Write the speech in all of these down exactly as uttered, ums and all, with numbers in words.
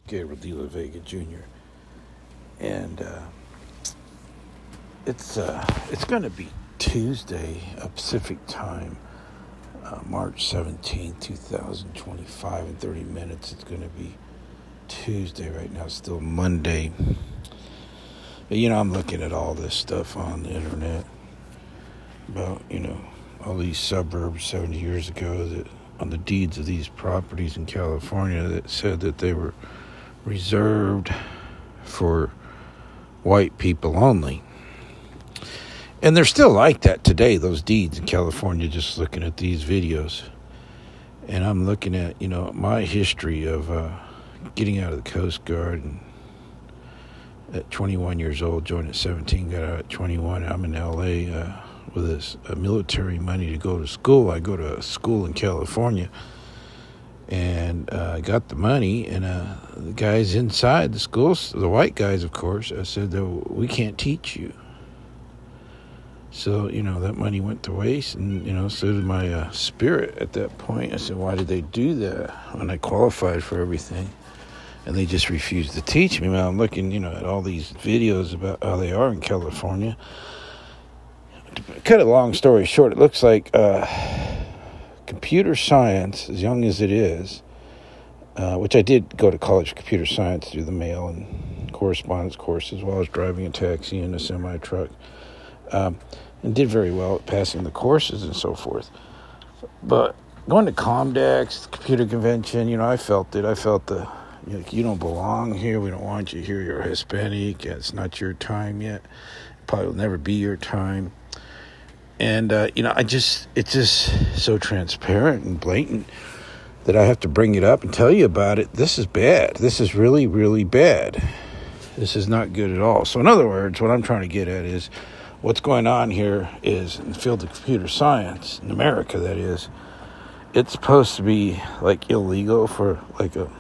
Gabriel De La Vega Junior And uh, it's uh, it's going to be Tuesday, uh, Pacific time, uh, March seventeenth, twenty twenty-five, in thirty minutes. It's going to be Tuesday right now, still Monday. But, you know, I'm looking at all this stuff on the internet about, you know, all these suburbs seventy years ago that on the deeds of these properties in California that said that they were reserved for white people only. And they're still like that today, those deeds in California, just looking at these videos. And I'm looking at, you know, my history of uh, getting out of the Coast Guard and at twenty-one years old, joined at seventeen, got out at twenty-one. I'm in L A uh, with this uh, military money to go to school. I go to a school in California. And I uh, got the money, and uh, the guys inside the schools, the white guys, of course, I said, we can't teach you. So, you know, that money went to waste, and, you know, so did my uh, spirit at that point. I said, why did they do that when I qualified for everything? And they just refused to teach me. Now I'm looking, you know, at all these videos about how they are in California. To cut a long story short, it looks like Uh, computer science, as young as it is, uh, which I did go to college for computer science through the mail and correspondence course, as well as driving a taxi and a semi-truck, um, and did very well at passing the courses and so forth. But going to Comdex, the computer convention, you know, I felt it. I felt the, you know, you don't belong here. We don't want you here. You're Hispanic. It's not your time yet. Probably will never be your time. And, uh, you know, I just, it's just so transparent and blatant that I have to bring it up and tell you about it. This is bad. This is really, really bad. This is not good at all. So, in other words, what I'm trying to get at is what's going on here is in the field of computer science, in America, that is, it's supposed to be, like, illegal for, like, a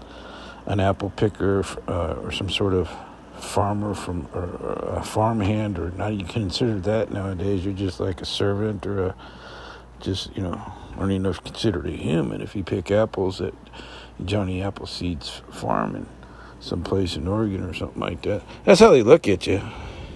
an apple picker uh, or some sort of farmer from or, or a farmhand, or not you consider that nowadays. You're just like a servant or a just, you know, I don't even know if you're considered a human if you pick apples at Johnny Appleseed's farm in someplace in Oregon or something like that. That's how they look at you.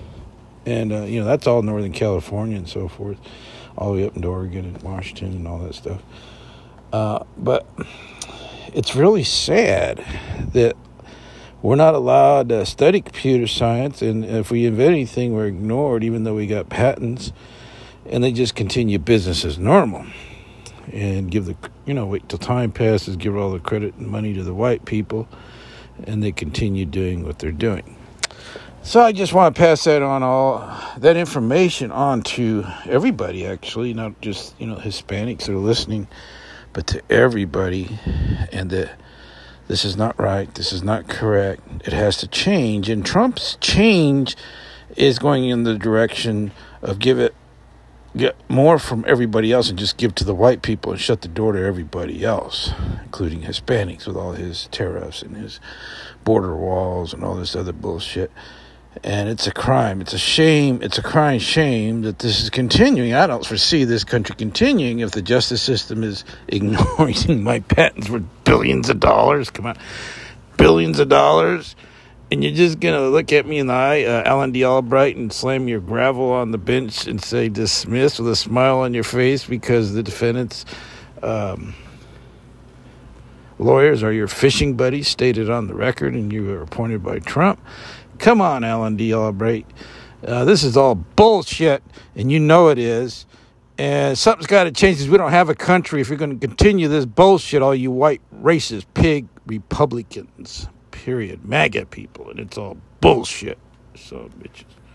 And uh, you know, that's all Northern California and so forth, all the way up into Oregon and Washington and all that stuff. Uh, but it's really sad that we're not allowed to study computer science, and if we invent anything, we're ignored, even though we got patents, and they just continue business as normal and give the, you know, wait till time passes, give all the credit and money to the white people, and they continue doing what they're doing. So I just want to pass that on, all that information on to everybody, actually, not just, you know, Hispanics that are listening, but to everybody, and that this is not right. This is not correct. It has to change. And Trump's change is going in the direction of give it, get more from everybody else and just give to the white people and shut the door to everybody else, including Hispanics, with all his tariffs and his border walls and all this other bullshit. And it's a crime. It's a shame. It's a crying shame that this is continuing. I don't foresee this country continuing if the justice system is ignoring my patents worth billions of dollars. Come on. Billions of dollars. And you're just going to look at me in the eye, uh, Alan D. Albright, and slam your gravel on the bench and say dismiss with a smile on your face because the defendant's um, lawyers are your fishing buddies stated on the record and you were appointed by Trump. Come on, Alan D. Albright. Uh, this is all bullshit, and you know it is. And something's got to change because we don't have a country if you're going to continue this bullshit, all you white racist pig Republicans, period. MAGA people, and it's all bullshit. So, bitches.